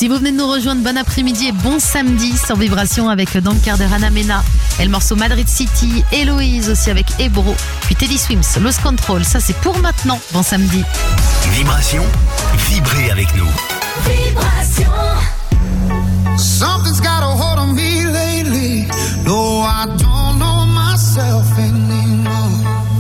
Si vous venez de nous rejoindre, bon après-midi et bon samedi sur Vibration avec Dans le cœur de Hannah Mena et le morceau Madrid City, Héloïse aussi avec Ebro, puis Teddy Swims, Lost Control, ça c'est pour maintenant, bon samedi. Vibration, vibrez avec nous. Vibration. Something's got a hold on me lately. No, I don't know myself anymore.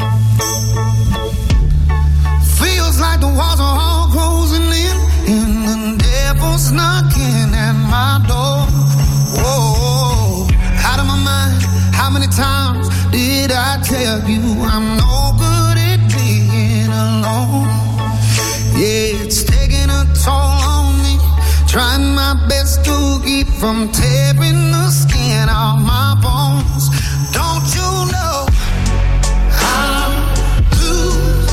Feels like the walls are all closing in, and the devil's knocking at my door. Whoa, out of my mind. How many times did I tell you I'm no good at being alone? Yeah, it's taking a toll on me. Trying my best to keep from tearing the skin off my bones. Don't you know I lose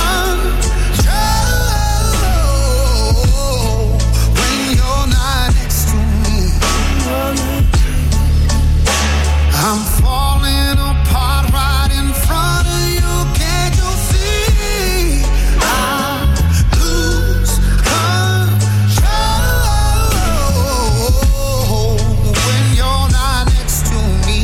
control when you're not next to me? I'm falling apart right in front of you. Can't you see? I lose control when you're not next to me.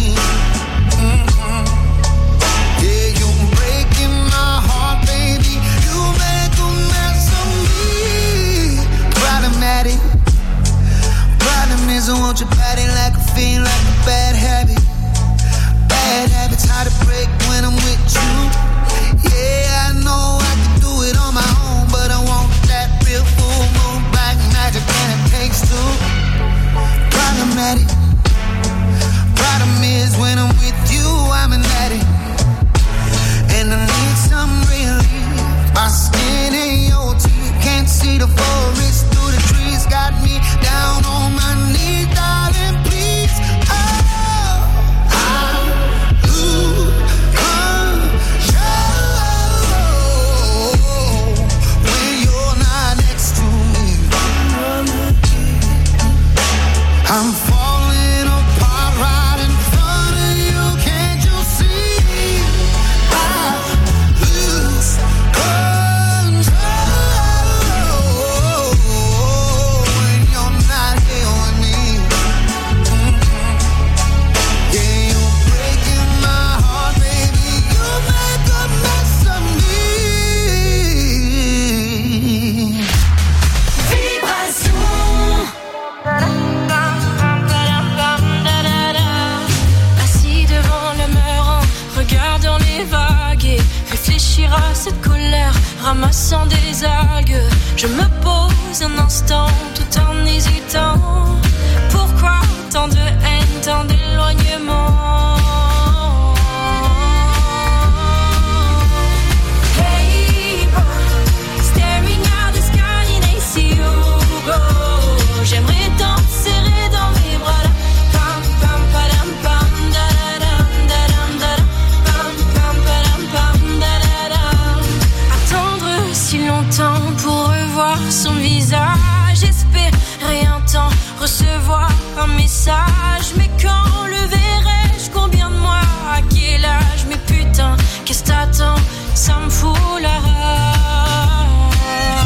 Yeah, you're breaking my heart, baby. You make a mess of me. Problematic. Problem is I want your body like a fiend, like a bad habit. Bad habits hard to break when I'm with you. Yeah, I know I can do it on my own, but I want that real full moon black magic, and it takes two. Problematic. Problem is when I'm with you, I'm an addict, and I need some relief. My skin ain't your teeth, can't see the forest through the trees. Got me down on my knees, darling, please. Oh, I lose control when you're not next to me. I'm falling apart right in front of you. Can't you see? I lose control when you're not here with me. Yeah, you're breaking my heart, baby. You make a mess of me. Vibration. Assis devant le mur en regardant les vagues et réfléchir à cette colère, ramassant des algues. Je me pose un instant tout en hésitant. Pourquoi tant de haine, tant d'éloignement? Hey, boy, staring at the sky and I see you go. J'aimerais tant te serrer dans mes bras là. Pam pam padam pam da da dam da dam. Pam pam padam pam da da dam. Attendre si longtemps pour revoir son visage, espérer un temps recevoir un message. Mais quand le verrai-je? Combien de mois? À quel âge? Mais putain, qu'est-ce t'attends? Ça me fout la rage.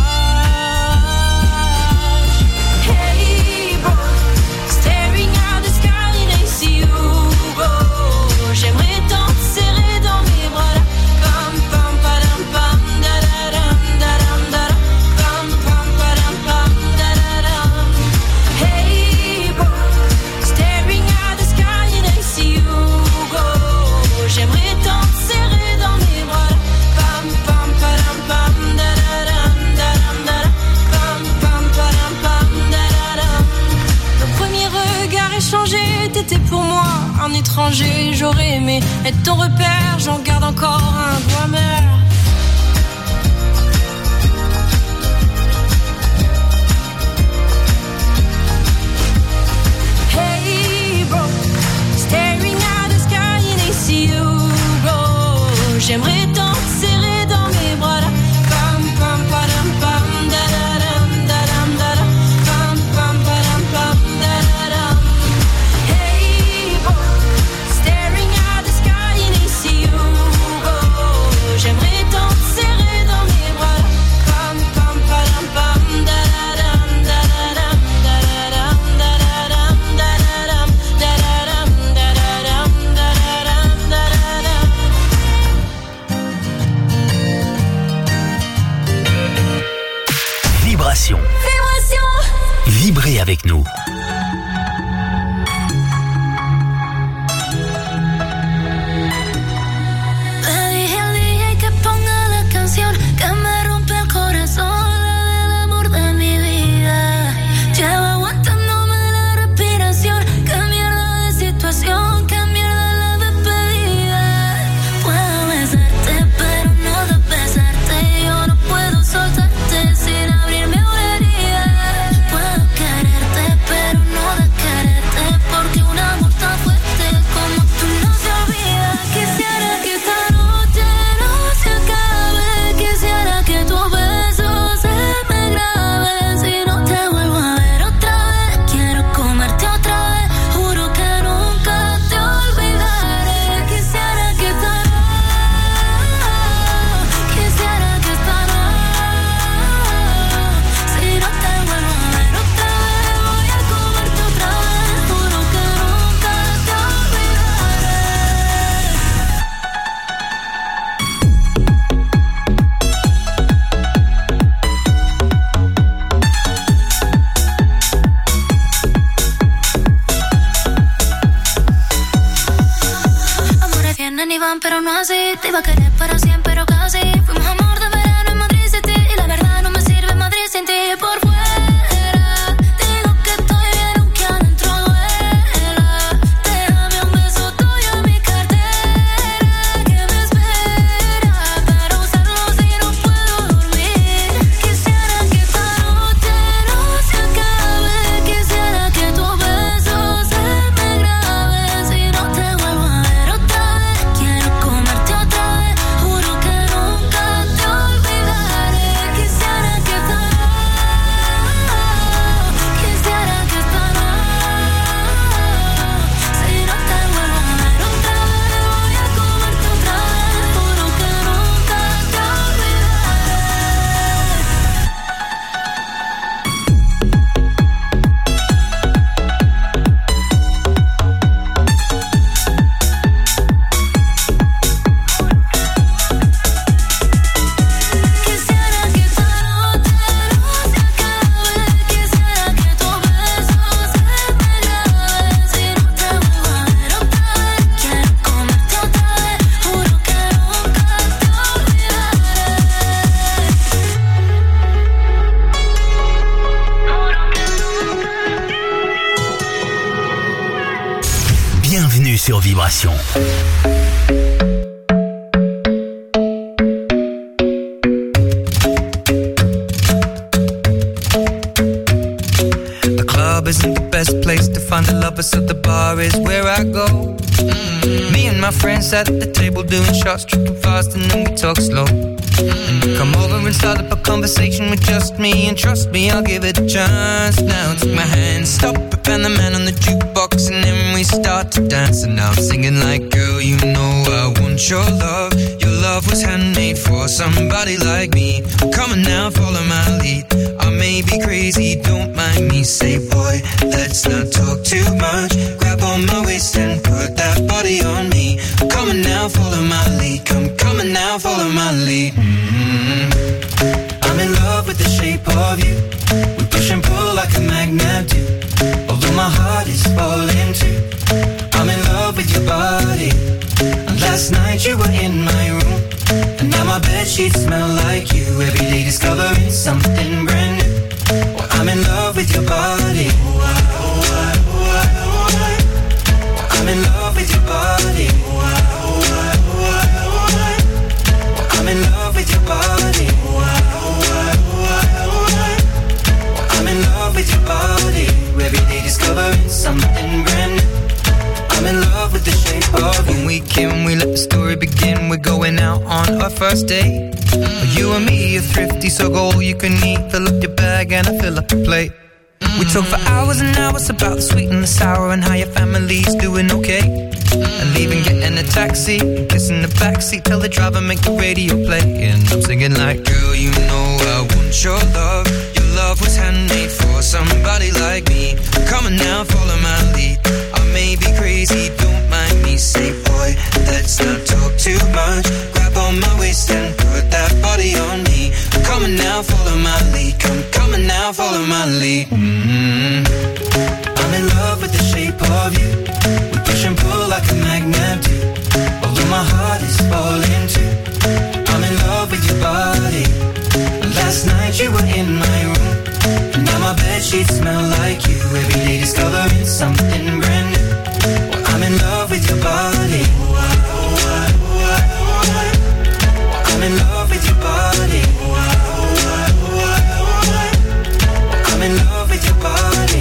Hey boy, staring at the sky and I see you go. J'aimerais tant te serrer dans mes bras là. Pam pam padam pam da da dam da dam da dam. Pam pam padam pam da da dam. Hey boy, staring at the sky and I see you go. J'aimerais tant te serrer dans mes bras là. Pam pam padam pam da da dam da dam da dam. Pam pam padam pam da da dam. Nos premiers regards échangés, t'étais pour moi un étranger. J'aurais aimé être ton repère, j'en garde encore un goût amer. Hey bro, staring at the sky and I see you go. J'aimerais tant te serrer dans mes bras là. Pam pam padam pam da da dam da dam da dam. Pam pam padam pam da da dam. Hey boy, staring at the sky and I see you go. J'aimerais tant te serrer dans mes bras là. Pam pam padam pam da da dam da da dam da da avec nous. Pero no así, te iba a querer para siempre, pero casi. Fuimos amor de verano en Madrid City. Y la verdad no me sirve Madrid sin ti. Por fuera digo que estoy bien aunque adentro duela. Déjame un beso tuyo en mi cartera que me espera para usarlo si no puedo dormir. Quisiera que esta noche no se acabe. Quisiera que tus besos se me graben. Si no te vuelvo a ver otra vez, quiero comerte otra vez, juro que nunca te olvidaré. Quisiera que esta si no te vuelvo a ver otra vez, voy a comerte otra vez, juro que nunca te Quisiera que esta noche no se acabe. Quisiera que tus besos se me graben. Si no te vuelvo a ver otra vez, quiero comerte otra vez, juro que nunca te olvidaré. Bienvenue sur Vibration. The club isn't the best place to find the lovers, so the bar is where I go. Me and my friends at the table doing shots, tripping fast, and then we talk slow. And you come over and start up a conversation with just me, and trust me, I'll give it a chance. Now take my hand, stop it, and the man on the jukebox, and then we start to dance. And now I'm singing like, girl, you know I want your love. Your love was handmade for somebody like me. Come on now, follow my lead. I may be crazy, don't mind me. Say, boy, let's not talk too much. Grab on my waist and put that body on me. Come on now, follow my lead. Come on now, follow my lead. I'm in love with the shape of you. We push and pull like a magnet do. Although my heart is falling too. I'm in love with your body. And last night you were in my room, and now my bedsheets smell like you. Every day discovering something brand new. Well, I'm in love with your body. I'm in love with your body. I'm in love with your body. I'm in love with your body. Every day discovering something brand new. I'm in love with the shape of you. When we came, we let the story begin. We're going out on our first date. You and me are thrifty, so go all you can eat. Fill up your bag and I fill up the plate. We talk for hours and hours about the sweet and the sour and how your family's doing okay. And leaving, getting a taxi, kissing the backseat, tell the driver make the radio play. And I'm singing like, girl, you know I want your love. Your love was handmade for somebody like me. Come on now, follow my lead. I may be crazy, don't mind me. Say, boy, let's not talk too much. Grab on my waist and put that body on me. Come on now, follow my lead. Come on on now, follow my lead. I'm in love with the shape of you. We push and pull like a magnet do. Although my heart is falling too. I'm in love with your body. Last night you were in my room. And now my bedsheets smell like you. Every day discovering something brand new. Well, I'm in love with your body. I'm in love with your body. I'm in love with your body.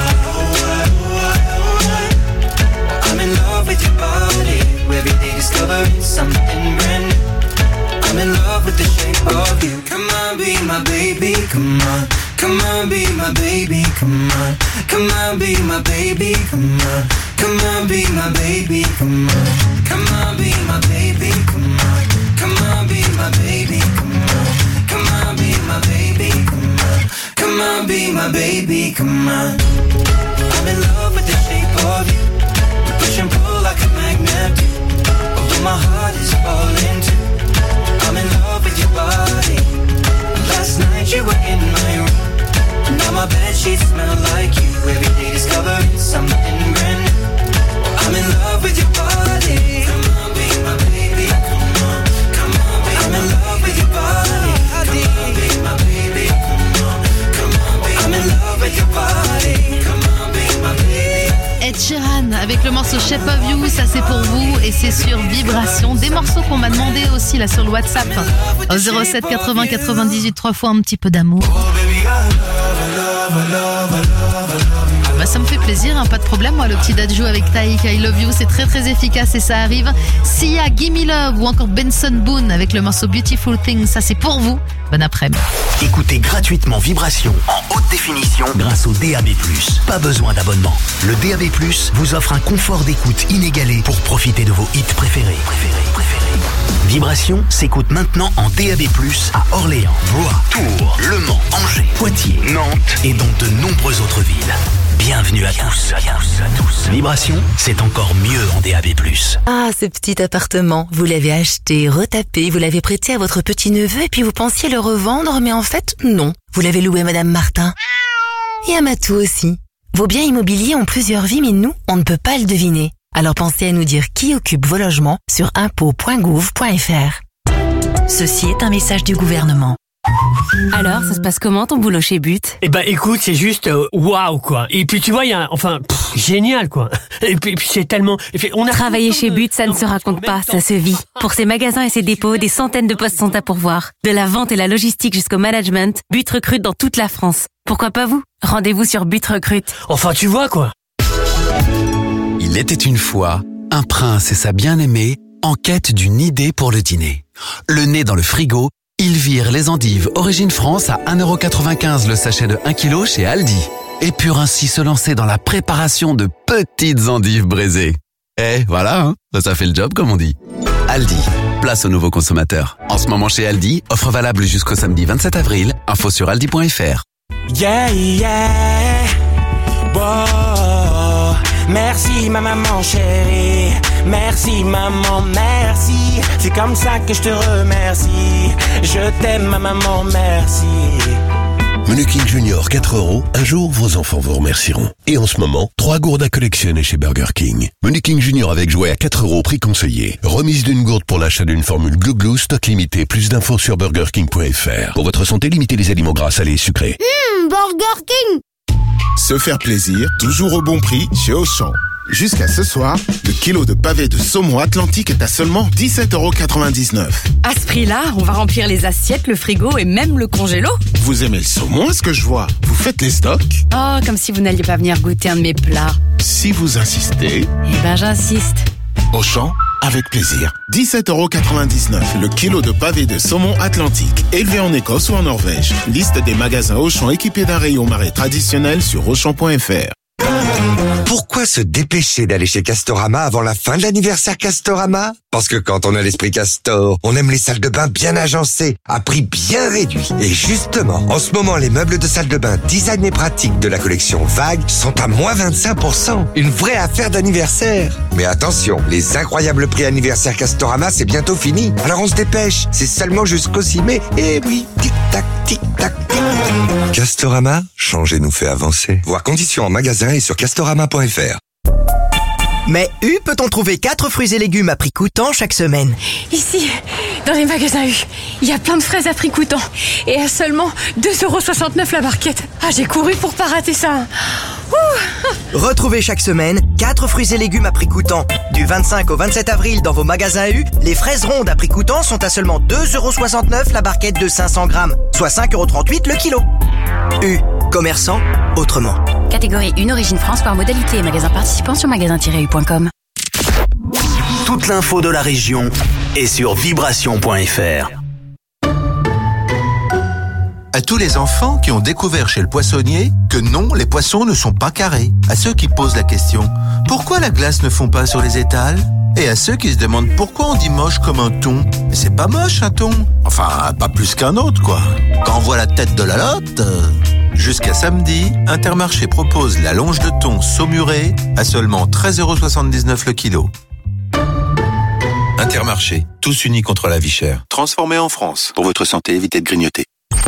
I'm in love with your body. Every day discovering something brand new. I'm in love with the shape of you. Come on, be my baby, come on. Come on, be my baby, come on. Come on, be my baby, come on. Come on, be my baby, come on. Come on, be my baby, come on. Come on, be my baby, come on. Come on, be my baby, come on. Come on, be my baby, come on. I'm in love with the shape of you. We push and pull like a magnet do. Although my heart is falling too. I'm in love with your body. Last night you were in my room. Now my bedsheets smell like you. Every day discovering something brand new. I'm in love with your body. Come on, be my baby. Come on, come on, be I'm in love with your body. Come on, be my baby. Come on, come on, be I'm in love with your body. Come on, be my baby. Ed Sheeran avec le morceau Shape of You, ça c'est pour vous et c'est sur Vibration. Des morceaux qu'on m'a demandé aussi là sur le WhatsApp au 07 80 98 3 fois un petit peu d'amour. Bah ça me fait plaisir, hein, pas de problème. Moi, le petit Dadju avec Taïk, I Love You, c'est très très efficace et ça arrive. Sia, Gimme Love ou encore Benson Boone avec le morceau Beautiful Thing, ça c'est pour vous. Bon après-midi. Écoutez gratuitement Vibration en haute définition grâce au DAB+. Pas besoin d'abonnement. Le DAB+ vous offre un confort d'écoute inégalé pour profiter de vos hits préférés. Vibration s'écoute maintenant en DAB+, à Orléans, Blois, Tours, Le Mans, Angers, Poitiers, Nantes et dans de nombreuses autres villes. Bienvenue à tous. Vibration, c'est encore mieux en DAB+. Ah, ce petit appartement, vous l'avez acheté, retapé, vous l'avez prêté à votre petit-neveu et puis vous pensiez le revendre, mais en fait, non. Vous l'avez loué à Madame Martin. Et à Matou aussi. Vos biens immobiliers ont plusieurs vies, mais nous, on ne peut pas le deviner. Alors pensez à nous dire qui occupe vos logements sur impôts.gouv.fr. Ceci est un message du gouvernement. Alors, ça se passe comment ton boulot chez But? Eh ben, écoute, c'est juste waouh quoi. Et puis tu vois, il y a génial quoi. Et puis c'est tellement. On a travailler chez But, ça ne se raconte pas, ça se vit. Pour ses magasins et ses dépôts, des centaines de postes sont à pourvoir. De la vente et la logistique jusqu'au management, But recrute dans toute la France. Pourquoi pas vous? Rendez-vous sur But Recrute. Enfin, tu vois quoi. Il était une fois un prince et sa bien-aimée en quête d'une idée pour le dîner. Le nez dans le frigo, ils virent les endives Origine France à 1,95€ le sachet de 1 kg chez Aldi et purent ainsi se lancer dans la préparation de petites endives braisées. Et voilà, hein, ça fait le job comme on dit. Aldi, place aux nouveaux consommateurs. En ce moment chez Aldi, offre valable jusqu'au samedi 27 avril, info sur aldi.fr. Yeah, yeah, wow. Merci ma maman chérie, merci maman, merci. C'est comme ça que je te remercie. Je t'aime ma maman, merci. Menu King Junior 4€, un jour vos enfants vous remercieront. Et en ce moment, 3 gourdes à collectionner chez Burger King. Menu King Junior avec jouet à 4€, prix conseillé. Remise d'une gourde pour l'achat d'une formule Glu Glu, stock limité. Plus d'infos sur burgerking.fr. Pour votre santé, limitez les aliments gras, salés et sucrés. Burger King. Se faire plaisir, toujours au bon prix chez Auchan. Jusqu'à ce soir, le kilo de pavé de saumon Atlantique est à seulement 17,99€. À ce prix-là, on va remplir les assiettes, le frigo et même le congélo. Vous aimez le saumon, est-ce que je vois? Vous faites les stocks? Oh, comme si vous n'alliez pas venir goûter un de mes plats. Si vous insistez... Eh ben, j'insiste. Auchan, avec plaisir. 17,99€ le kilo de pavé de saumon Atlantique, élevé en Écosse ou en Norvège. Liste des magasins Auchan équipés d'un rayon marais traditionnel sur Auchan.fr. Pourquoi se dépêcher d'aller chez Castorama avant la fin de l'anniversaire Castorama? Parce que quand on a l'esprit Castor, on aime les salles de bain bien agencées, à prix bien réduit. Et justement, en ce moment, les meubles de salle de bain design et pratique de la collection Vague sont à moins 25%. Une vraie affaire d'anniversaire. Mais attention, les incroyables prix anniversaire Castorama, c'est bientôt fini. Alors on se dépêche, c'est seulement jusqu'au 6 mai. Et oui, tic-tac. tic-tac, tic-tac. Castorama, changer nous fait avancer. Voir conditions en magasin et sur castorama.fr. Mais U peut-on trouver 4 fruits et légumes à prix coûtant chaque semaine? Ici, dans les magasins U, il y a plein de fraises à prix coûtant. Et à seulement 2,69€ la barquette. Ah, j'ai couru pour pas rater ça. Ouh. Retrouvez chaque semaine 4 fruits et légumes à prix coûtant. Du 25 au 27 avril dans vos magasins U, les fraises rondes à prix coûtant sont à seulement 2,69€ la barquette de 500 grammes, soit 5,38€ le kilo. U, commerçant autrement. Catégorie 1 Origine France par modalité et magasin participant sur magasin-u.com. Toute l'info de la région est sur vibration.fr. À tous les enfants qui ont découvert chez le poissonnier que non, les poissons ne sont pas carrés. À ceux qui posent la question, pourquoi la glace ne fond pas sur les étals? Et à ceux qui se demandent pourquoi on dit moche comme un thon. Mais c'est pas moche un thon. Enfin, pas plus qu'un autre quoi. Quand on voit la tête de la lotte... Jusqu'à samedi, Intermarché propose la longe de thon saumurée à seulement 13,79€ le kilo. Intermarché, tous unis contre la vie chère. Transformé en France. Pour votre santé, évitez de grignoter.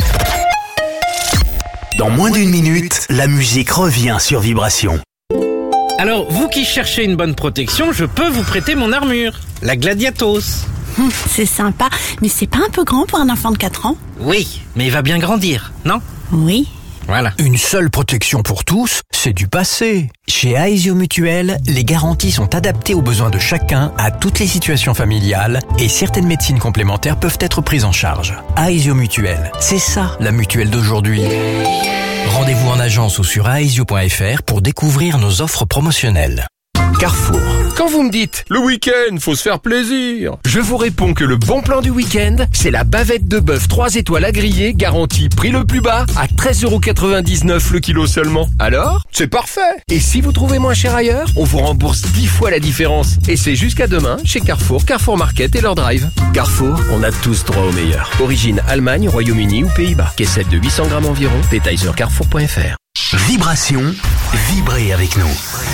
Dans moins d'une minute, la musique revient sur Vibration. Alors, vous qui cherchez une bonne protection, je peux vous prêter mon armure, la Gladiatos. C'est sympa, mais c'est pas un peu grand pour un enfant de 4 ans? Oui, mais il va bien grandir, non? Oui. Voilà. Une seule protection pour tous, c'est du passé. Chez Aesio Mutuel, les garanties sont adaptées aux besoins de chacun, à toutes les situations familiales, et certaines médecines complémentaires peuvent être prises en charge. Aesio Mutuel, c'est ça la mutuelle d'aujourd'hui. Rendez-vous en agence ou sur aesio.fr pour découvrir nos offres promotionnelles. Carrefour. Quand vous me dites « le week-end, faut se faire plaisir », je vous réponds que le bon plan du week-end, c'est la bavette de bœuf 3 étoiles à griller, garantie prix le plus bas, à 13,99€ le kilo seulement. Alors, c'est parfait. Et si vous trouvez moins cher ailleurs, on vous rembourse 10 fois la différence. Et c'est jusqu'à demain chez Carrefour, Carrefour Market et leur drive. Carrefour, on a tous droit au meilleur. Origine Allemagne, Royaume-Uni ou Pays-Bas. Caissette de 800 grammes environ. Détails sur carrefour.fr. Vibration, vibrez avec nous.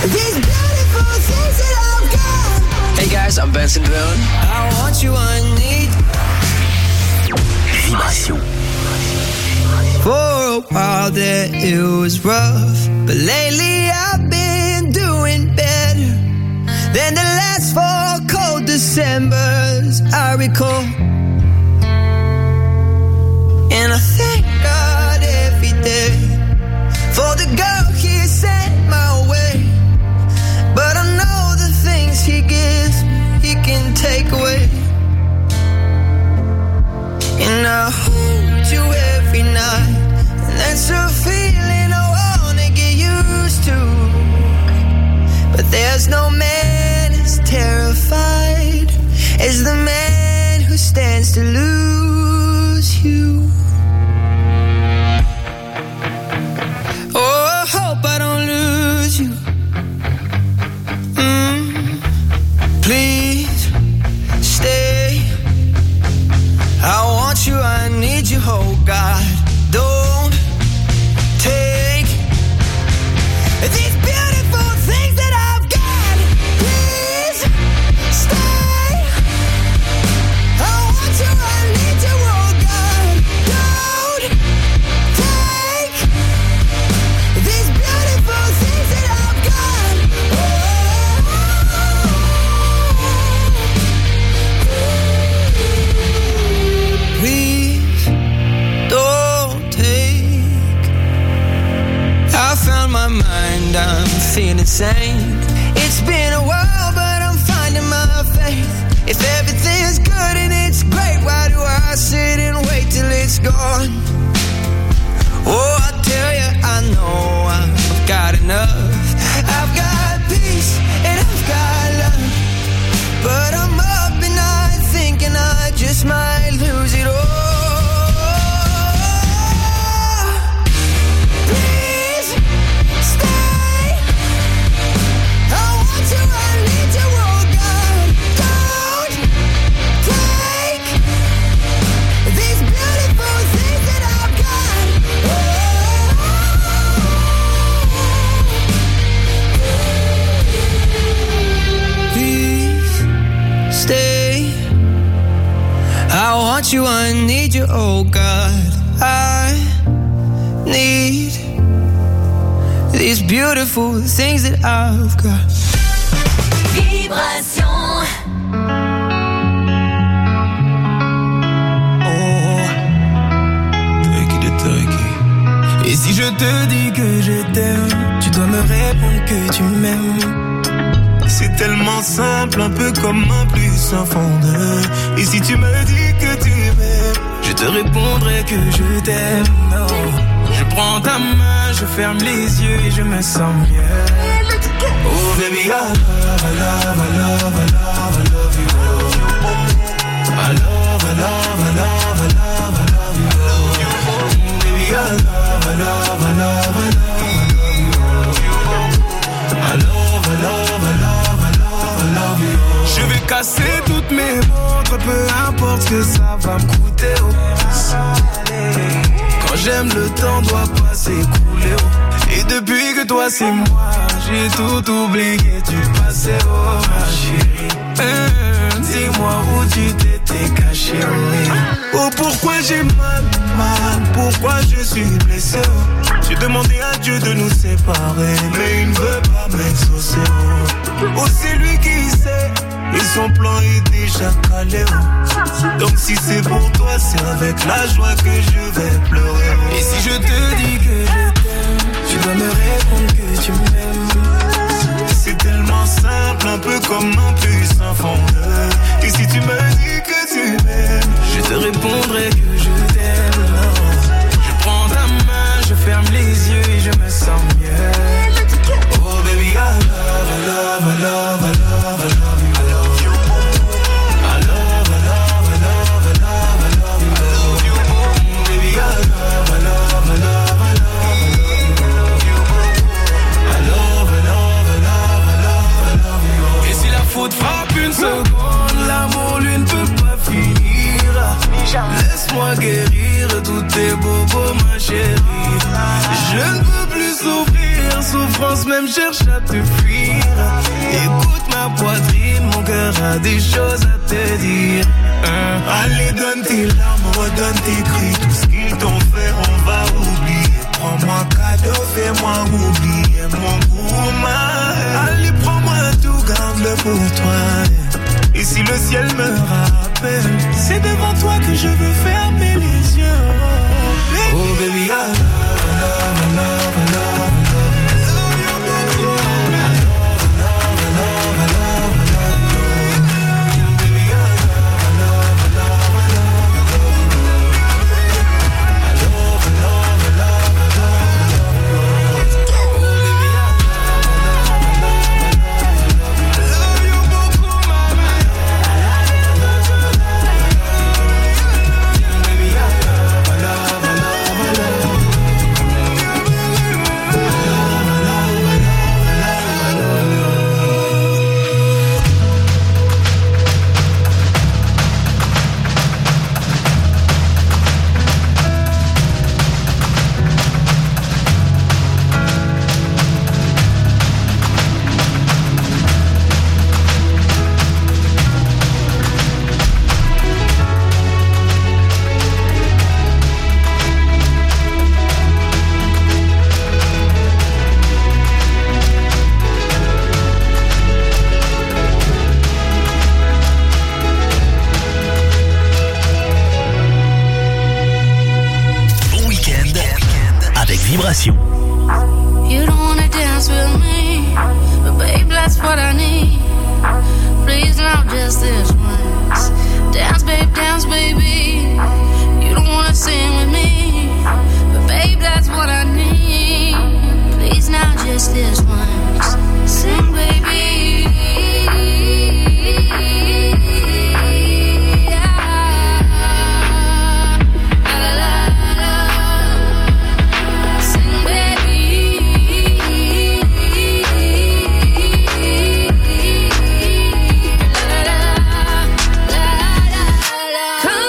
Hey guys, I'm Benson Boone. I want you, I need. Vibration. For a while there it was rough, but lately I've been doing better than the last 4 cold Decembers I recall. And I thank God every day for the girl he sent my way. But I know the things he gives, he can take away. And I hold you every night, and that's a feeling I wanna get used to. But there's no man as terrified as the man who stands to lose you. Oh, I hope I don't lose you. Please stay. I want you, I need you, oh God. Don't take these beautiful things that I've got. Please stay. I want you, I need you, oh God. Don't take these beautiful things that I've got. Please don't take. I found my mind, I'm feeling sane. It's been a while, but I'm finding my faith. If everything's good and it's great, why do I sit and wait till it's gone? Oh, I tell you, I know I've got enough. I've got peace and I've got love. But I'm up and night thinking I just might lose it all. Please stay. I want you, I need you, oh God. Don't take these beautiful things that I've got. Please stay. I want you, I need you, oh God. I need these beautiful things that I've got. Vibration. Et si je te dis que je t'aime, tu dois me répondre que tu m'aimes. C'est tellement simple, un peu comme un plus un fond de. Et si tu me dis que tu m'aimes, je te répondrai que je t'aime. Non. Je prends ta main, je ferme les yeux et je me sens mieux. Oh baby, I love, I love, I love, I love, I love you. I love, I love, I love, I love, I love you. Baby, I love, I love, I love, I love, I love, I love, I love, I love, I love you. Je vais casser toutes mes montres, peu importe ce que ça va me coûter. Oh. Quand j'aime, le temps doit pas s'écouler. Oh. Et depuis que toi c'est moi, j'ai tout oublié du passé. Oh ma chérie, dis-moi où tu t'étais caché. Oh pourquoi j'ai mal, pourquoi je suis blessé. J'ai demandé à Dieu de nous séparer, mais il ne veut pas m'exaucer. Oh c'est lui qui sait, et son plan est déjà calé. Donc si c'est pour toi, c'est avec la joie que je vais pleurer. Et si je te dis que je t'aime, tu dois me répondre que tu m'aimes. C'est tellement simple, un peu comme un plus un fondeur. Et si tu me dis que tu m'aimes, je te répondrai que je t'aime. Je prends ta main, je ferme les yeux et je me sens mieux. Oh baby, I love, I love, I love, I love, I love you. I love, I love, I love, I love, I love you. Baby, I love, I love, I love, I love. Faute frappe une seconde, l'amour lui ne peut pas finir. Laisse-moi guérir tous tes bobos ma chérie. Je ne peux plus souffrir, souffrance même cherche à te fuir. Écoute ma poitrine, mon cœur a des choses à te dire. Allez donne tes larmes, redonne tes cris. Tout ce qu'ils t'ont fait on va oublier. Prends-moi cadeau, fais-moi oublier mon gourmand. Allez prends-moi tout, garde-le pour toi. Et si le ciel me rappelle, c'est devant toi que je veux fermer les yeux. Oh baby, I love, I love, I love, I love. Vibration. You don't wanna dance with me, but babe, that's what I need. Please, not just this once. Dance, baby. You don't wanna sing with me, but babe, that's what I need. Please, not just this once. Sing, baby. Come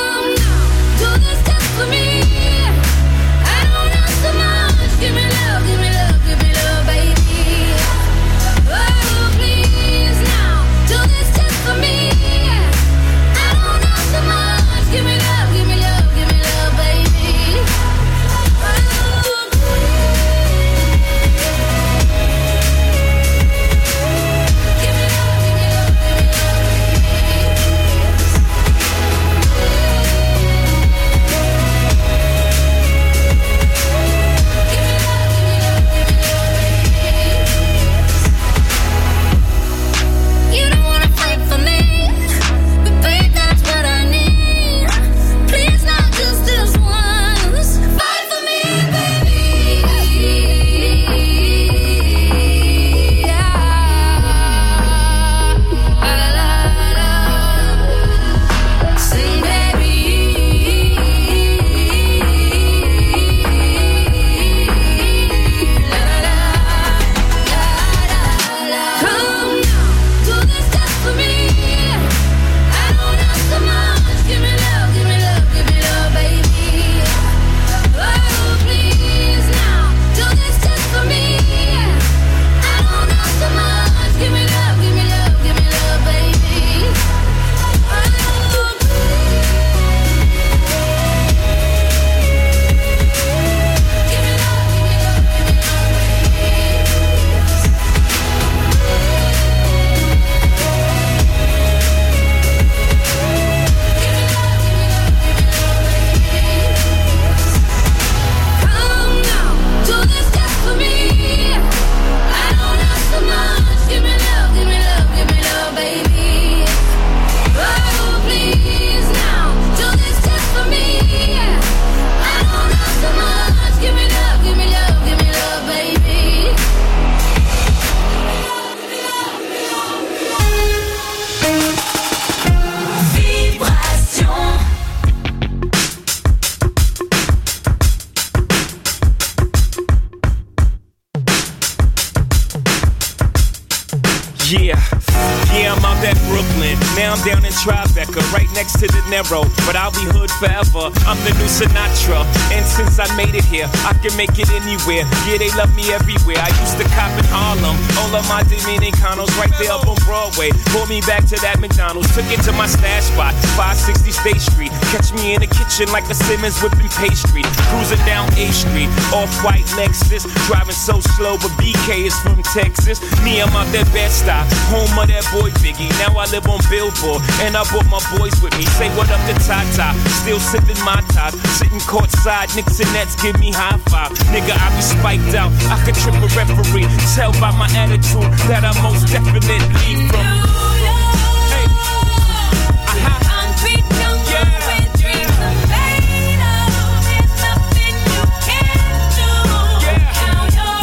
I'm down in Tribeca, right next to the Narrow, but I'll be hood forever. I'm the new Sinatra, and since I made it here, I can make it anywhere. Yeah, they love me everywhere. I used to cop in Harlem, all of my Dominicanos right there up on Broadway. Pulled me back to that McDonald's, took it to my stash spot, 560 State Street. Catch me in the kitchen like a Simmons whipping pastry. Cruising down A Street, off-white Lexus, driving so slow, but BK is from Texas. Me, I'm out that Bed-Stuy, home of that boy Biggie. Now I live on Billboard, and I brought my boys with me. Say what up to Tata, still sipping my top, sitting courtside, Knicks and Nets give me high five. Nigga, I be spiked out, I could trip a referee. Tell by my attitude that I most definitely from. Hey, Concrete jungle where dreams are made of. There's nothing you can't do. Count your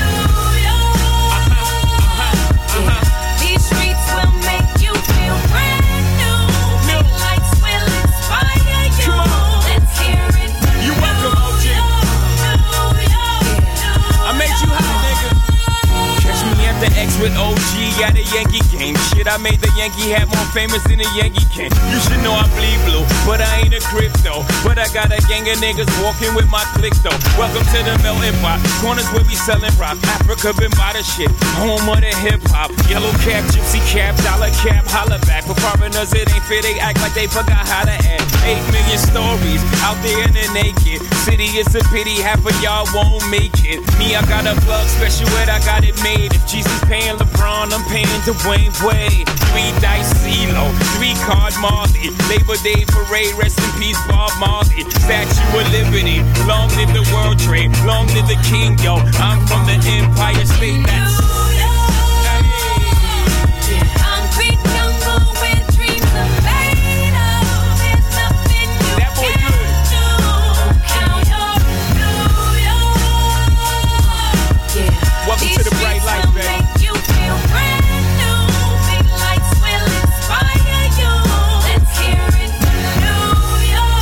These streets will make you feel brand new. Big lights will inspire you. Let's hear it. You welcome, OG. I made you high, nigga. Catch me at the X with OG at a Yankee game. Shit, I made the Yankee hat more famous than a Yankee can. You should know I bleed blue, but I ain't a crypto. But I got a gang of niggas walking with my click though. Welcome to the melting pot. Corners where we selling rock. Africa been by the shit. Home of the hip hop. Yellow cap, gypsy cap, dollar cap, holla back. For foreigners it ain't fair, they act like they forgot how to act. 8 million stories out there in the naked city. It's a pity half of y'all won't make it. Me, I got a plug special ed, I got it made. If Jesus paying LeBron, I'm paying Dwayne Wade. 3 dice CeeLo, 3 card Marley. Labor Day parade, rest in peace Bob Marley. Statue of Liberty, long live the World Trade, long live the King, yo. I'm from the Empire State, that's Concrete jungle where dreams are made of. There's nothing you can't do. Count your welcome to the bright light, baby. make you feel brand new. Big lights will inspire you. Let's hear it for New York,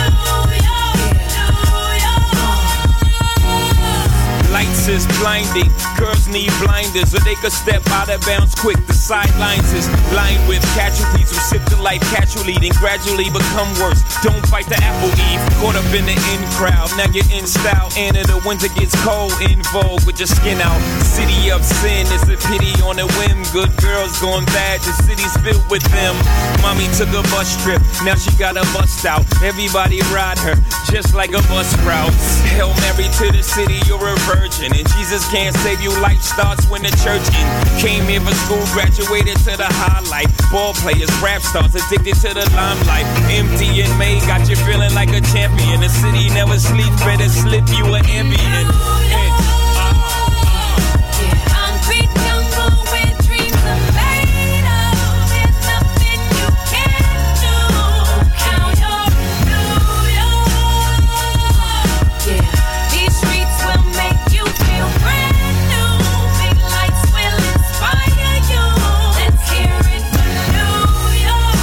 Lights is blinding, girls need blinders, or they could step out of bounds quick. The sidelines is lined with casualties who sip the life casually, then gradually become worse. Don't fight the apple eve, caught up in the in crowd. Now you're in style, and in the winter gets cold, in vogue with your skin out. City of sin, it's a pity on a whim. Good girls going bad, the city's filled with them. Mommy took a bus trip, now she got a bust out. Everybody ride her, just like a bus route. Hail Mary to the city, you're a virgin, and Jesus can't save you. Life starts when the church in. Came here for school, graduated to the highlight. Ball players, rap stars, addicted to the limelight. Empty in May, got you feeling like a champion. The city never sleeps, better slip you an ambient. Concrete jungle where dreams are made of. There's nothing you can't do. Count your These streets will make you feel brand new. Big lights will inspire you. Let's hear it for New York,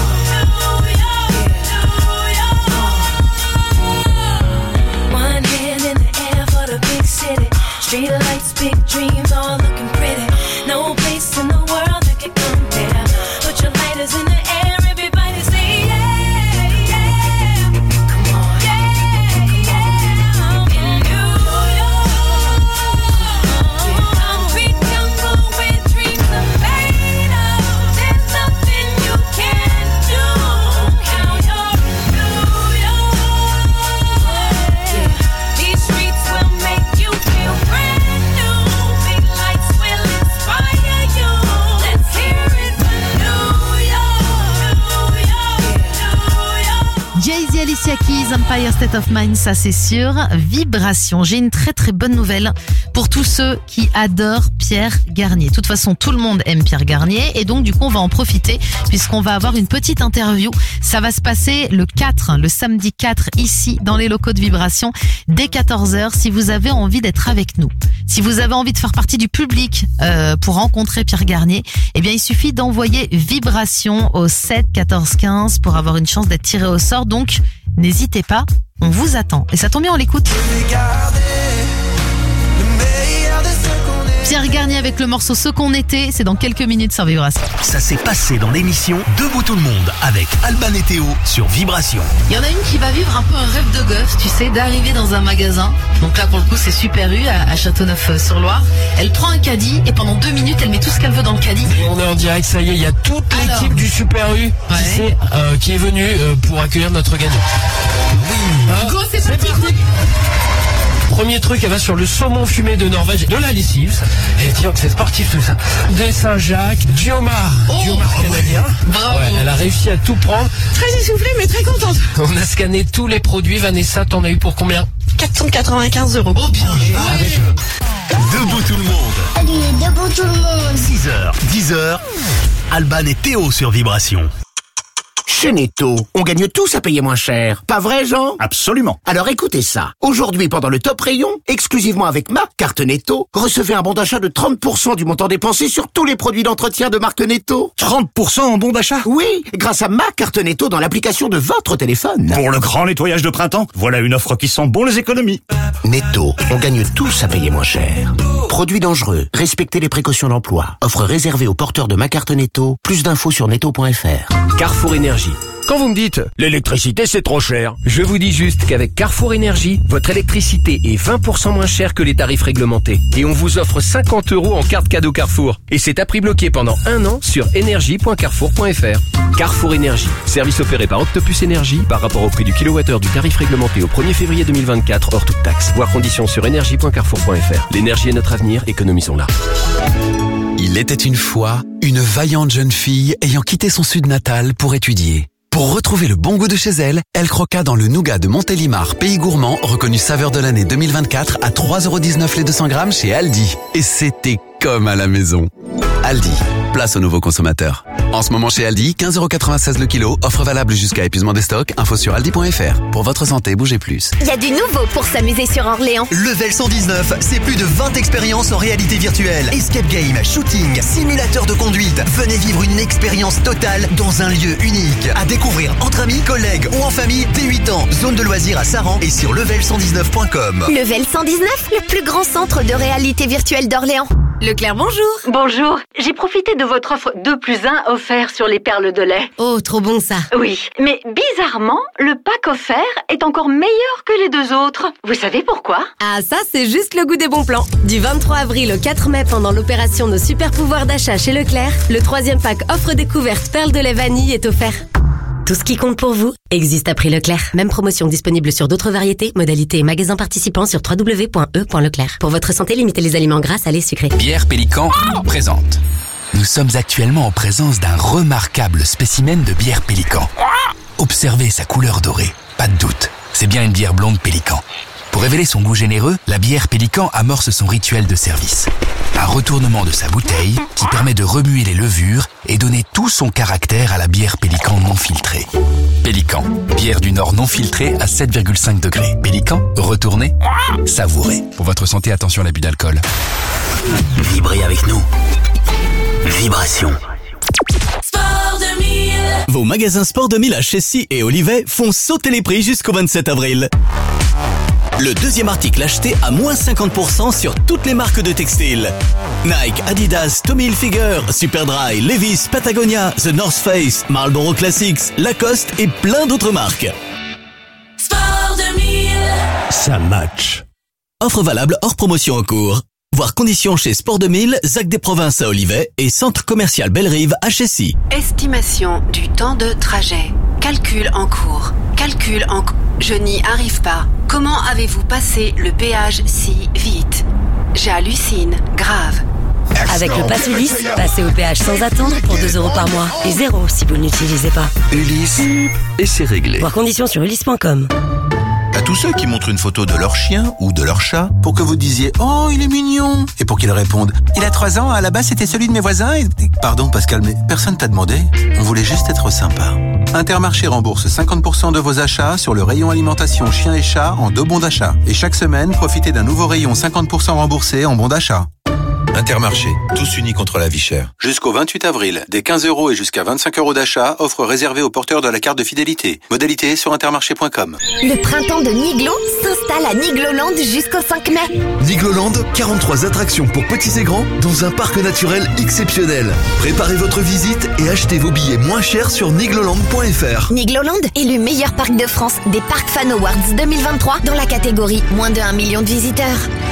One hand in the air for the big city. Street lights, big dreams, all looking pretty. No place in the world that could compare. Put your lighters in the air, everybody say yeah, yeah. Come on, yeah, yeah. In New York, concrete jungle where dreams are made of. There's nothing you can't do. Count your These streets will make you feel brand new. Big lights will inspire you. Let's hear it for New York. Jay-Z, Alicia Keys, Empire State of Mind, ça c'est sûr. Vibration. J'ai une très très bonne nouvelle pour tous ceux qui adorent Pierre Garnier. De toute façon, tout le monde aime Pierre Garnier et donc du coup on va en profiter puisqu'on va avoir une petite interview. Ça va se passer le samedi 4 ici dans les locaux de Vibration dès 14h. Si vous avez envie d'être avec nous, si vous avez envie de faire partie du public pour rencontrer Pierre Garnier, eh bien il suffit d'envoyer Vibration au 7 14 15 pour avoir une chance d'être tiré au sort. Donc n'hésitez pas, on vous attend. Et ça tombe bien, on l'écoute. Pierre Garnier avec le morceau Ce qu'on était, c'est dans quelques minutes sur Vibration. Ça s'est passé dans l'émission Debout tout le monde avec Alban et Théo sur Vibration. Il y en a une qui va vivre un peu un rêve de gosse, tu sais, d'arriver dans un magasin. Donc là, pour le coup, c'est Super U à Châteauneuf-sur-Loire. Elle prend un caddie et pendant 2 minutes, elle met tout ce qu'elle veut dans le caddie. On est en direct, ça y est, il y a toute l'équipe du Super U qui est venue pour accueillir notre gagnant. Go, c'est parti. Premier truc, elle va sur le saumon fumé de Norvège, de la lessive. Et tiens que c'est sportif tout ça. Des Saint-Jacques, du homard canadien. Bravo. Ouais, elle a réussi à tout prendre. Très essoufflée, mais très contente. On a scanné tous les produits. Vanessa, t'en as eu pour combien? 495 €. Oh bien joué. Debout tout le monde. Allez, debout tout le monde. 6h, 10h, Alban et Théo sur Vibration. Chez Netto, on gagne tous à payer moins cher. Pas vrai, Jean? Absolument. Alors écoutez ça. Aujourd'hui, pendant le top rayon, exclusivement avec ma carte Netto, recevez un bon d'achat de 30% du montant dépensé sur tous les produits d'entretien de marque Netto. 30% en bon d'achat? Oui, grâce à ma carte Netto dans l'application de votre téléphone. Pour le grand nettoyage de printemps, voilà une offre qui sent bon les économies. Netto, on gagne tous à payer moins cher. Produits dangereux, respectez les précautions d'emploi. Offre réservée aux porteurs de ma carte Netto. Plus d'infos sur netto.fr. Carrefour Énergie. Quand vous me dites « l'électricité c'est trop cher », je vous dis juste qu'avec Carrefour Énergie, votre électricité est 20% moins chère que les tarifs réglementés. Et on vous offre 50 € en carte cadeau Carrefour. Et c'est à prix bloqué pendant 1 an sur énergie.carrefour.fr. Carrefour Énergie, service opéré par Octopus Énergie par rapport au prix du kilowattheure du tarif réglementé au 1er février 2024 hors toute taxe. Voir conditions sur énergie.carrefour.fr. L'énergie est notre avenir, économisons-la. Il était une fois une vaillante jeune fille ayant quitté son sud natal pour étudier. Pour retrouver le bon goût de chez elle, elle croqua dans le nougat de Montélimar, pays gourmand, reconnu saveur de l'année 2024 à 3,19 € les 200 grammes chez Aldi. Et c'était comme à la maison. Aldi, place aux nouveaux consommateurs. En ce moment chez Aldi, 15,96 € le kilo, offre valable jusqu'à épuisement des stocks, info sur aldi.fr. Pour votre santé, bougez plus. Il y a du nouveau pour s'amuser sur Orléans. Level 119, c'est plus de 20 expériences en réalité virtuelle. Escape game, shooting, simulateur de conduite. Venez vivre une expérience totale dans un lieu unique. À découvrir entre amis, collègues ou en famille dès 8 ans. Zone de loisirs à Saran et sur level119.com. Level 119, le plus grand centre de réalité virtuelle d'Orléans. Leclerc, bonjour. Bonjour. J'ai profité de votre offre 2+1 offert sur les perles de lait. Oh, trop bon ça. Oui, mais bizarrement, le pack offert est encore meilleur que les 2 autres. Vous savez pourquoi? Ah, ça, c'est juste le goût des bons plans. Du 23 avril au 4 mai, pendant l'opération Nos super pouvoirs d'achat chez Leclerc, le 3e pack offre découverte perles de lait vanille est offert. Tout ce qui compte pour vous existe à prix Leclerc. Même promotion disponible sur d'autres variétés, modalités et magasins participants sur www.e.leclerc. Pour votre santé, limitez les aliments gras, salés, sucrés. Bière Pélican présente. Nous sommes actuellement en présence d'un remarquable spécimen de bière Pélican. Observez sa couleur dorée. Pas de doute, c'est bien une bière blonde Pélican. Pour révéler son goût généreux, la bière Pélican amorce son rituel de service. Un retournement de sa bouteille qui permet de remuer les levures et donner tout son caractère à la bière Pélican non filtrée. Pélican, bière du Nord non filtrée à 7,5 degrés. Pélican, retournez, savourez. Pour votre santé, attention à l'abus d'alcool. Vibrez avec nous. Vibration. Sport 2000. Vos magasins Sport 2000 à Chessy et Olivet font sauter les prix jusqu'au 27 avril. Le deuxième article acheté à moins 50% sur toutes les marques de textiles. Nike, Adidas, Tommy Hilfiger, Superdry, Levi's, Patagonia, The North Face, Marlboro Classics, Lacoste et plein d'autres marques. Sport 2000. Ça match. Offre valable hors promotion en cours. Voir conditions chez Sport 2000, Zac des Provinces à Olivet et Centre Commercial Belle-Rive à Chessy. Estimation du temps de trajet. Calcul en cours. Calcul en cours. Je n'y arrive pas. Comment avez-vous passé le péage si vite? J'hallucine. Grave. Avec le Pass Ulysse, passez au péage sans attendre pour 2 € par mois. Et 0 si vous ne l'utilisez pas. Ulysse, et c'est réglé. Voir conditions sur ulysse.com. À tous ceux qui montrent une photo de leur chien ou de leur chat pour que vous disiez « Oh, il est mignon !» et pour qu'ils répondent « Il a 3 ans, à la base c'était celui de mes voisins et... » Pardon Pascal, mais personne t'a demandé. On voulait juste être sympa. Intermarché rembourse 50% de vos achats sur le rayon alimentation chien et chat en 2 bons d'achat. Et chaque semaine, profitez d'un nouveau rayon 50% remboursé en bons d'achat. Intermarché, tous unis contre la vie chère. Jusqu'au 28 avril, des 15 € et jusqu'à 25 € d'achat, offre réservée aux porteurs de la carte de fidélité. Modalité sur intermarché.com. Le printemps de Niglo s'installe à Nigloland jusqu'au 5 mai. Nigloland, 43 attractions pour petits et grands dans un parc naturel exceptionnel. Préparez votre visite et achetez vos billets moins chers sur nigloland.fr. Nigloland, élu meilleur parc de France des Parcs Fan Awards 2023 dans la catégorie moins de 1 million de visiteurs.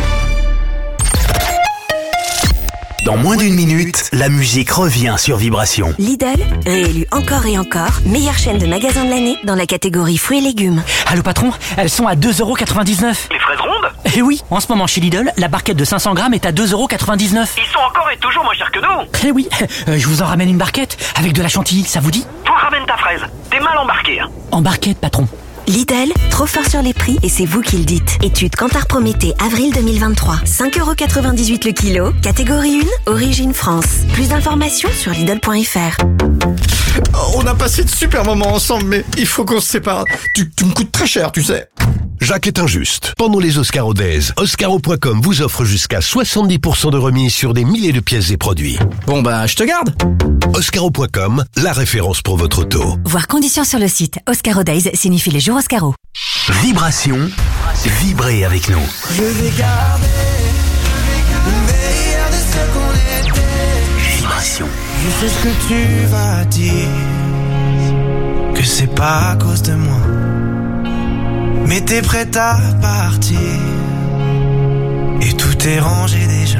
Dans moins d'une minute, la musique revient sur Vibration. Lidl, réélu encore et encore, meilleure chaîne de magasins de l'année dans la catégorie fruits et légumes. Allô patron, elles sont à 2,99 €. Les fraises rondes ? Eh oui, en ce moment chez Lidl, la barquette de 500 grammes est à 2,99 €. Ils sont encore et toujours moins chers que nous. Eh oui, je vous en ramène une barquette avec de la chantilly, ça vous dit ? Toi ramène ta fraise, t'es mal embarqué. Hein. En barquette patron. Lidl, trop fort sur les prix et c'est vous qui le dites. Étude Kantar Prométhée, avril 2023. 5,98 € le kilo. Catégorie 1, origine France. Plus d'informations sur Lidl.fr. On a passé de super moments ensemble, mais il faut qu'on se sépare. Tu me coûtes très cher, tu sais. Jacques est injuste. Pendant les Oscaro Days, Oscaro.com vous offre jusqu'à 70% de remise sur des milliers de pièces et produits. Bon je te garde. Oscaro.com, la référence pour votre auto. Voir conditions sur le site. Oscaro Days signifie les jours Oscaro. Vibration, vibrez avec nous. Je vais garder le meilleur de ce qu'on était. Vibration. Je sais ce que tu vas dire, que c'est pas à cause de moi. Mais t'es prête à partir et tout est rangé déjà.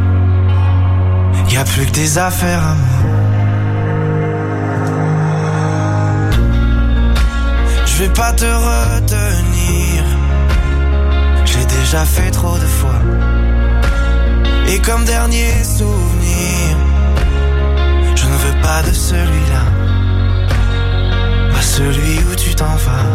Y'a plus que des affaires à moi. Je vais pas te retenir, j'ai déjà fait trop de fois. Et comme dernier souvenir, je ne veux pas de celui-là, pas celui où tu t'en vas.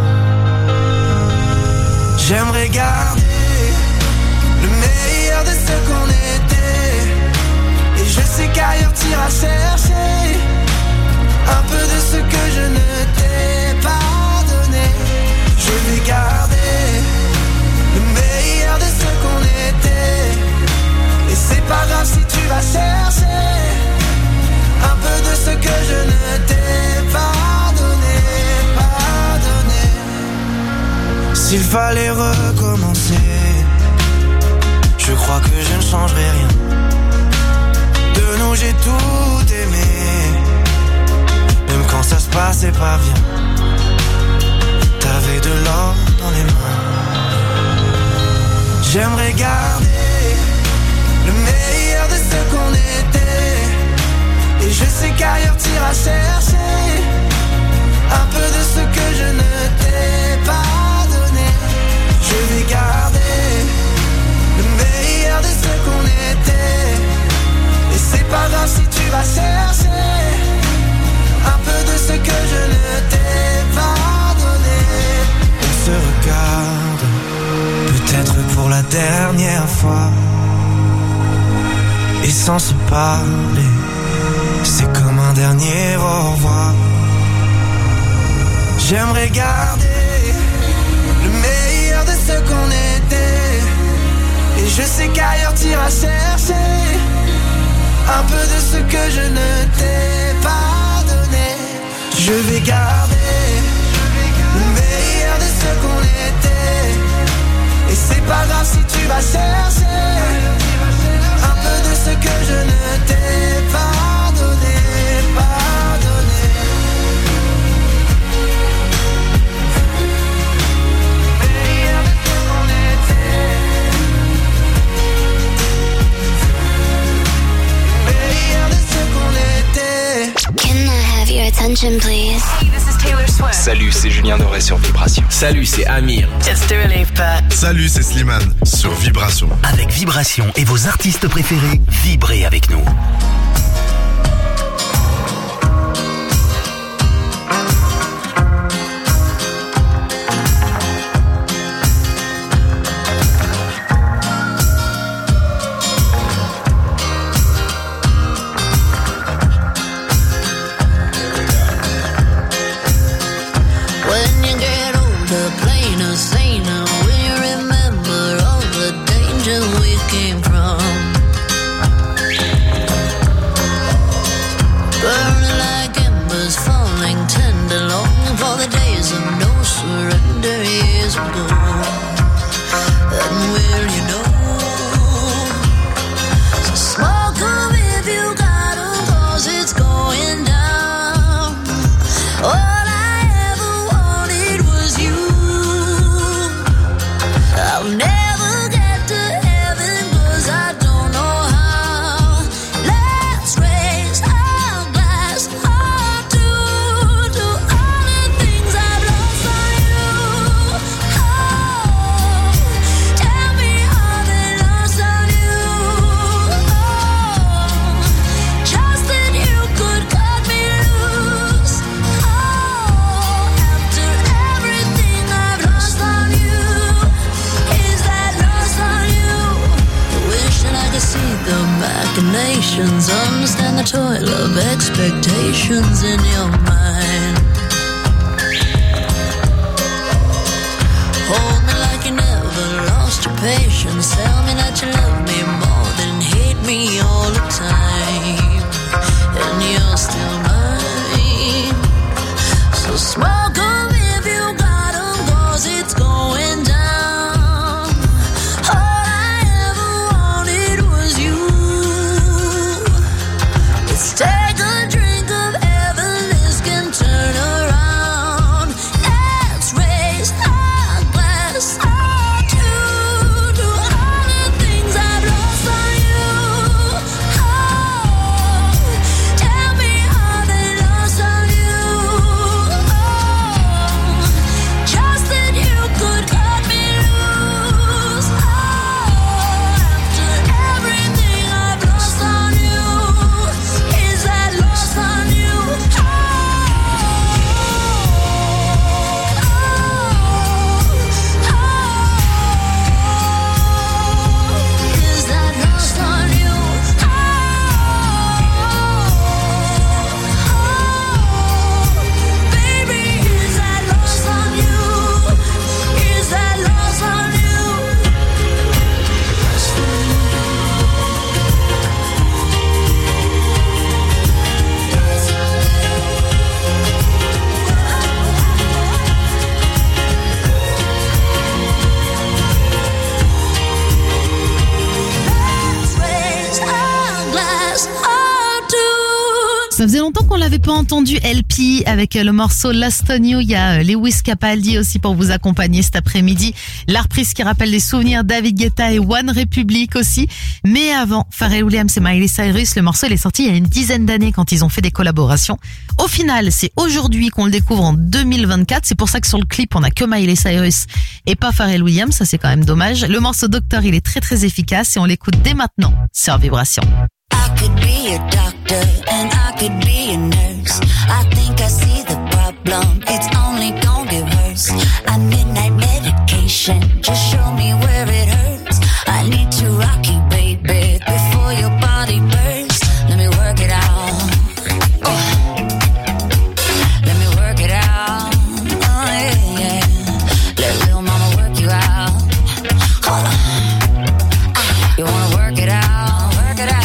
J'aimerais garder le meilleur de ce qu'on était. Et je sais qu'ailleurs t'iras chercher un peu de ce que je ne t'ai pas donné. Je vais garder le meilleur de ce qu'on était. Et c'est pas grave si tu vas chercher un peu de ce que je ne t'ai pas donné. S'il fallait recommencer, je crois que je ne changerai rien. De nous j'ai tout aimé, même quand ça se passait pas bien. T'avais de l'or dans les mains. J'aimerais garder le meilleur de ce qu'on était. Et je sais qu'ailleurs t'iras chercher un peu de ce que je ne t'ai pas. Je vais garder le meilleur de ce qu'on était. Et c'est pas grave si tu vas chercher un peu de ce que je ne t'ai pas donné. On se regarde, peut-être pour la dernière fois. Et sans se parler, c'est comme un dernier au revoir. J'aimerais garder le meilleur de ce qu'on était. Et je sais qu'ailleurs t'iras chercher un peu de ce que je ne t'ai pas donné. Je vais garder le meilleur de ce qu'on était. Et c'est pas grave si tu vas chercher un peu de ce que je ne t'ai pas donné, pas donné. Attention, please. Hey, this is Taylor Swift. Salut, c'est Julien Doré sur Vibration. Salut, c'est Amir. It's Dua Lipa. Salut, c'est Slimane sur Vibration. Avec Vibration et vos artistes préférés, vibrez avec nous. contemplations. Understand the toil of expectations in your mind. Hold me like you never lost your patience. Tell me that you love me more than hate me all the time. And you're still mine. So smoke 'em if you got 'em, 'cause it's going down. All I ever wanted was you. Let's take a drink of Everest and turn around. Let's raise our glass up to all the things I've lost on you. Oh, tell me how they lost on you. Oh, just that you could cut me loose. Oh, after everything I've lost on you, is that lost on you? Is that lost on you? Baby, is that lost on you? Is that lost on you? Let's raise our glass up to. Ça faisait longtemps qu'on l'avait pas entendu, LP, avec le morceau Lost on You. Il y a Lewis Capaldi aussi pour vous accompagner cet après-midi. La reprise qui rappelle les souvenirs, David Guetta et One Republic aussi. Mais avant, Pharrell Williams et Miley Cyrus, le morceau il est sorti il y a une dizaine d'années quand ils ont fait des collaborations. Au final, c'est aujourd'hui qu'on le découvre en 2024. C'est pour ça que sur le clip, on a que Miley Cyrus et pas Pharrell Williams. Ça, c'est quand même dommage. Le morceau Doctor, il est très très efficace et on l'écoute dès maintenant sur Vibration. I could be a doctor and I could be a nurse. I think I see the problem, it's only gonna get worse. I midnight medication, just show me where it hurts. I need to rock you, baby, before your body bursts. Let me work it out. Let me work it out. Oh, yeah, yeah. Let little mama work you out. Hold on. You wanna work it out? Work it out.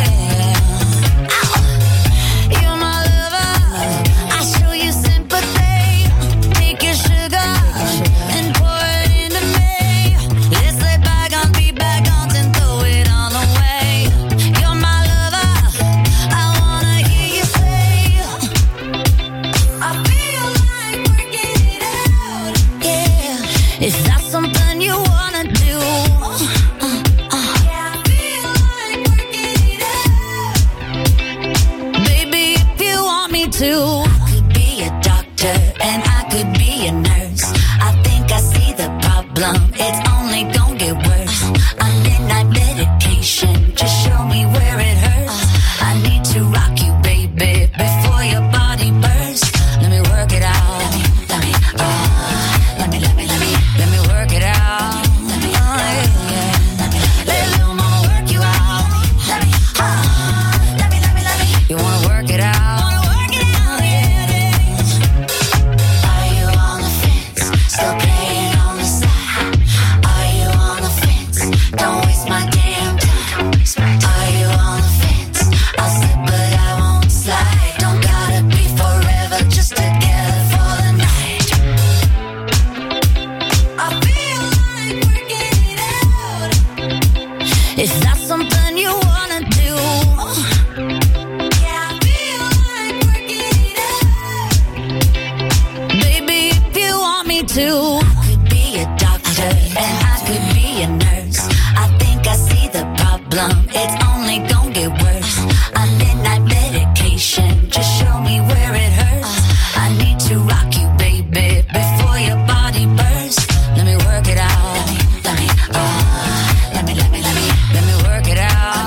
You're my lover. I show you sympathy. Take your sugar and pour it into me. Let's let bygones be bygones and throw it all away. You're my lover. I wanna hear you say, I feel like working it out. Yeah, is that something you wanna do? Baby, if you want me to, I could be a doctor and I could be a nurse. I think I see the problem, it's only gonna get worse. I'm midnight medication, just show me where it hurts. I need to rock you, baby, before your body bursts. Let me work it out. Let me work it out. Oh, yeah, yeah. Let little mama work you out. You wanna work it out? Are you on the fence? Still playing on the side? Are you on the fence? Don't waste my damn time. Are you on the fence? I'll slip but I won't slide. Don't gotta be forever, just together for the night. I feel like working it out. Is that something you wanna do? Baby, if you want me to, I could be a doctor and I could be a nurse. I think I see the problem, it's only gonna get worse. I'm midnight medication, just show me where it hurts. I need to rock you, baby, before your body bursts. Let me work it out. Let me work it out.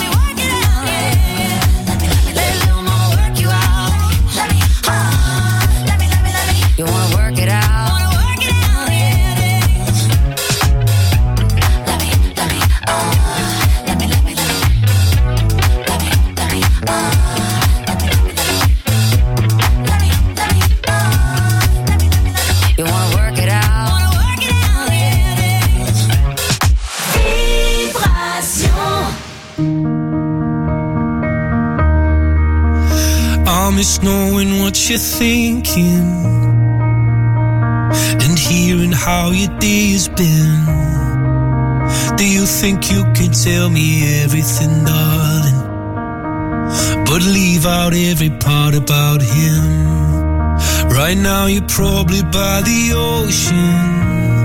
Let little mama work you out. You wanna work it out? miss knowing what you're thinking and hearing how your day has been. Do you think you can tell me everything, darling, but leave out every part about him? Right now you're probably by the ocean,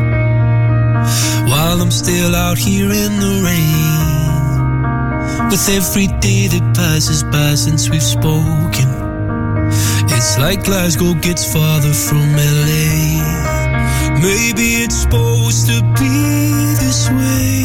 while I'm still out here in the rain. With every day that passes by since we've spoken, it's like Glasgow gets farther from LA. Maybe it's supposed to be this way,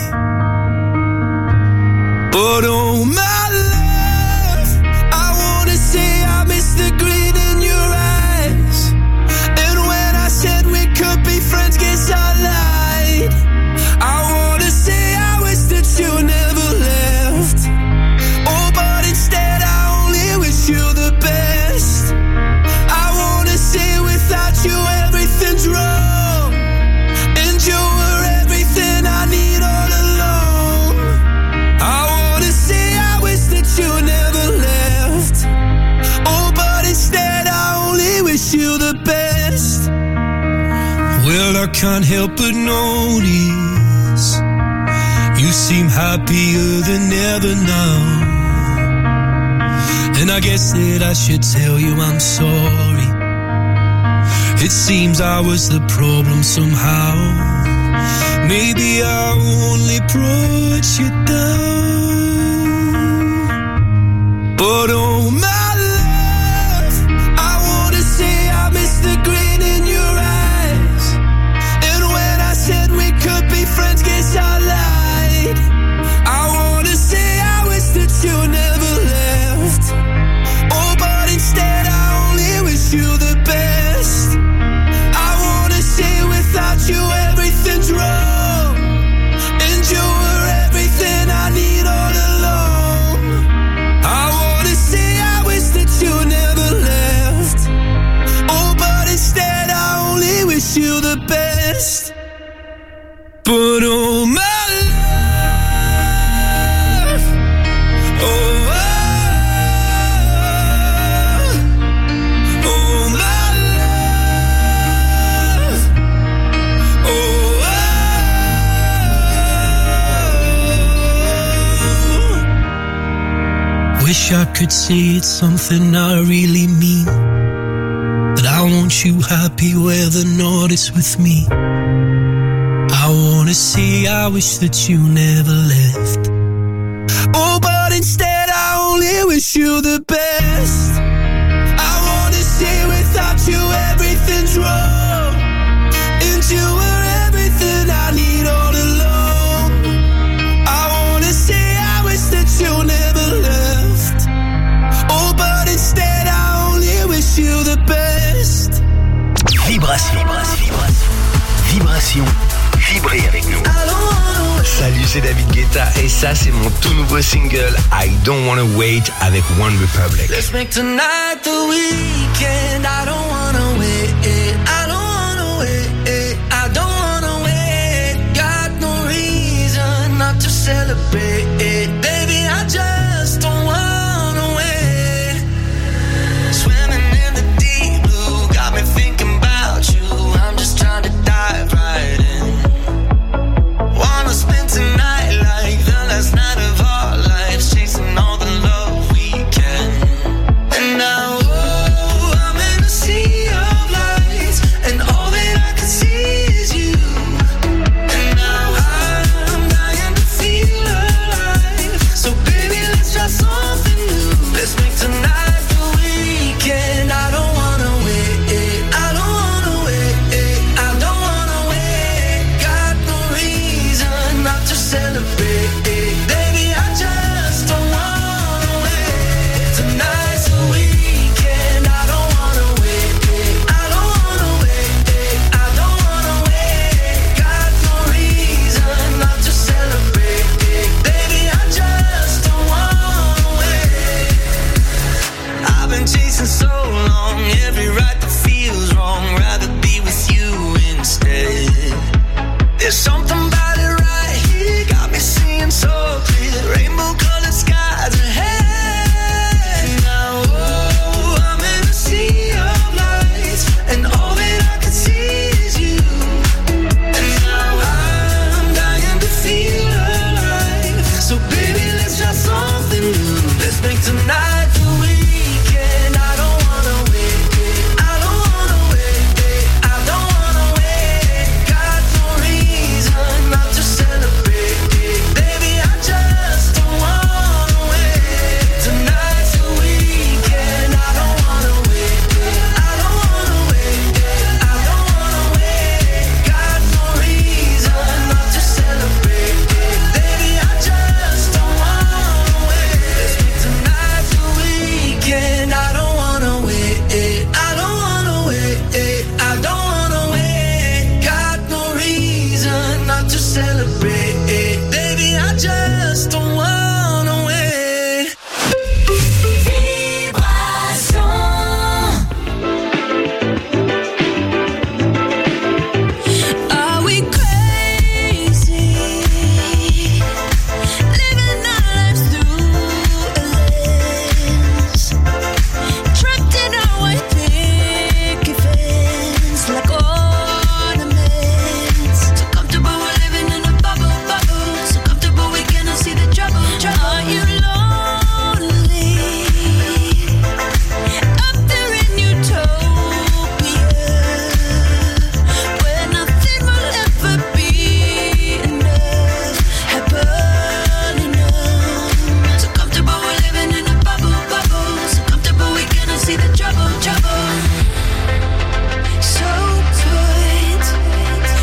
but oh my love, I wanna say I miss the green in your eyes. And when I said we could be friends, guess I lied. I wanna say I wish that you never left. Oh, but instead I only wish you the best. I wanna say without you everything's wrong, and you were everything I need all along. I wanna say I wish that you never left. Oh, but instead I only wish you the best. Well, I can't help but notice you seem happier than ever now. And I guess that I should tell you I'm sorry. It seems I was the problem somehow. Maybe I only brought you down. But oh my love, I wanna say I miss the green in your eyes. And when I said we could be friends, guess I lied. I wanna say I wish that you never left. Oh, but instead I only wish you the best. I wanna say without you everything's wrong, and you were everything I need all along. I wanna say I wish that you never left. Oh, but instead I only wish you the best. But oh my love, oh, oh my love, oh. Wish I could say it's something I really mean, that I want you happy whether or not it's with me. I wanna say I wish that you never left. Oh, but instead I only wish you the best. I wanna say without you everything's wrong, and you were everything I need all along. I wanna say I wish that you never left. Oh, but instead I only wish you the best. Vibration. Vibration. Vibrez avec nous. Salut, c'est David Guetta et ça c'est mon tout nouveau single I Don't Wanna Wait avec One Republic. Let's make tonight the weekend. I don't wanna wait. I don't wanna wait. I don't wanna wait. Got no reason not to celebrate. Baby, I just don't wanna wait. Swimming in the deep blue got me thinking about you. I'm just trying to dive right in. Wanna spend tonight like the last night of our lives, chasing all the love we can. And now, oh, I'm in a sea of lights, and all that I can see is you. And now I'm dying to feel alive. So baby, let's try something new. Let's make tonight the weekend. I don't wanna wait. I don't wanna wait. I don't wanna wait. Got no reason not to celebrate. Baby, I just don't wanna wait. Tonight's the weekend. I don't wanna wait. I don't wanna wait. I don't wanna wait. Got no reason not to celebrate. Baby, I just don't wanna wait. I've been chasing so long, every right that feels wrong. Rather be with you instead. There's something about it right here, got me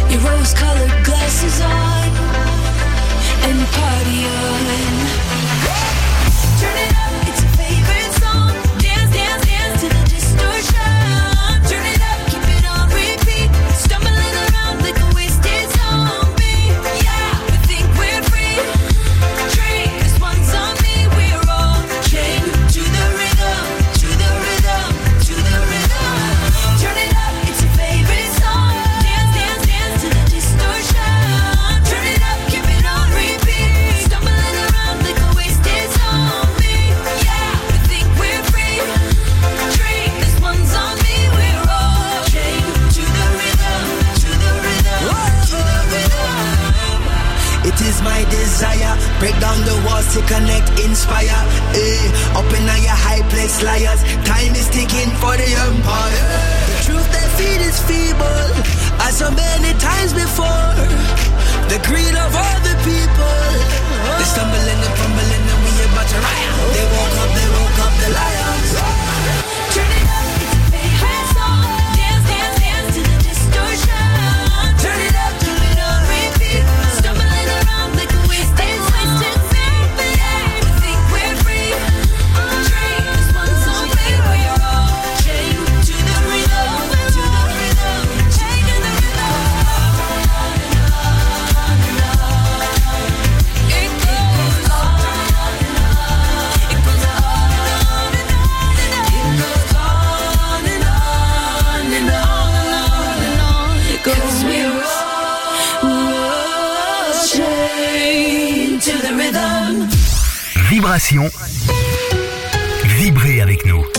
your rose-colored glasses on, and party on. Turn it up, it's your favorite song. Dance, dance, dance to the distortion. Turn it up, keep it on repeat. Stumbling around like a wasted zombie. Yeah, we think we're free. Drink, this one's on me. We're all chained to the rhythm, to the rhythm, to the rhythm. Turn it up, it's your favorite song. Dance, dance, dance to the distortion. Turn it up, keep it on repeat. Stumbling around like a wasted zombie. Yeah, we think we're free. Drink, this one's on me. We're all chained to the rhythm, to the rhythm, to the rhythm. It is my desire, break down the walls to connect, inspire. Up in your high place, liars. Time is ticking for the empire. The truth they feed is feeble, as so many times before. The greed of all the people. They stumbling and fumbling and we about to riot. They woke up the lions. Turn it up, it's your favorite song. Dance, dance, dance to the distortion. Turn it up, keep it on repeat. Stumbling around like a wasted zombie. Yeah, we think we're free. Drink, this one's on me. We're all chained to the rhythm, to the rhythm, chained to the rhythm. It goes on and on. It goes on and on and on. It goes on and on and on and on. 'Cause we're all chained to the rhythm. Vibration. Vibrez avec nous.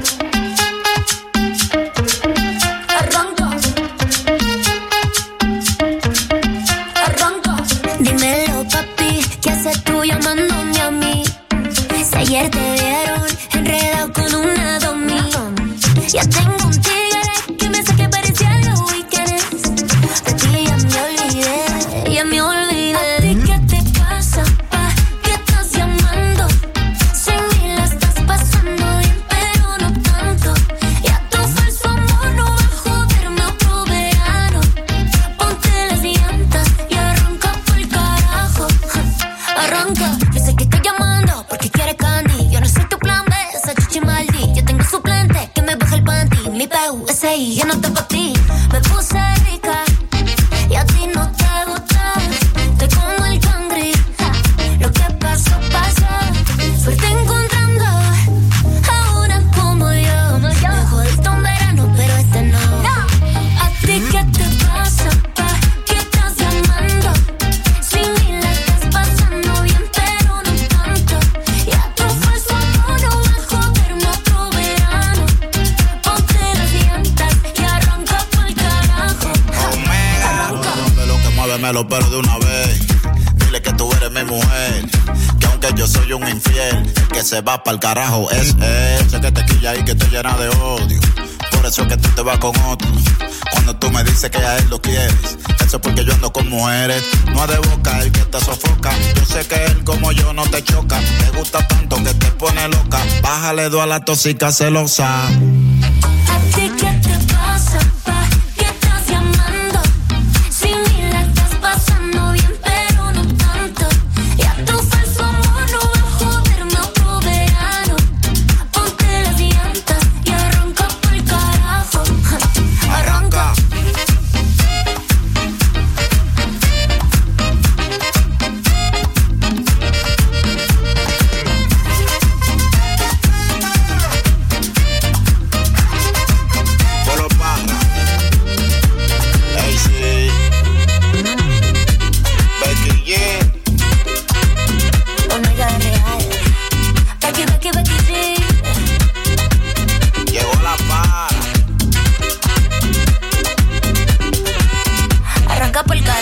Dímelo, papi, ¿qué haces tú llamándome a mí? Si ayer te vieron enredado con una domi. Ya tengo un tigre que me hace que parecía los weekends. De ti ya me olvidé, ya me olvidé. ¿A ti qué te pasa, pa? ¿Qué estás llamando? Sin mí la estás pasando bien, pero no tanto. Ya tu falso amor no va a joderme otro verano. Ponte las llantas y arranca por carajo. Arranca, yo sé que estoy llamando porque quieres candy. Yo no soy tu plan B, esa chichi maldi. Yo tengo suplente que me baja el panty. Mi PUSI, yo no te pa' ti. Me puse rica y a ti no te gusta. Estoy como el cangri. Lo que pasó, pasó. Suerte encontrando a una como yo. Me jodiste un verano, pero este no. ¿A ti qué te pasa, pa? ¿Qué estás llamando? Sin mí la estás pasando bien, pero no tanto. Ya tu falso amor no va a joderme otro verano. Ponte las llantas y arranca pa'l carajo. De lo que mueve me lo pero de una vez. Dile que tú eres mi mujer, que aunque yo soy un infiel, el que se va pa'l carajo es él. Sé que te quilla y que te llena de odio, por eso es que tú te vas con otro. Cuando tú me dices que a él lo quieres, eso es porque yo ando con mujeres. No es de boca el que te sofoca, yo sé que él como yo no te choca. Te gusta tanto que te pone loca, bájale dos a la tóxica celosa.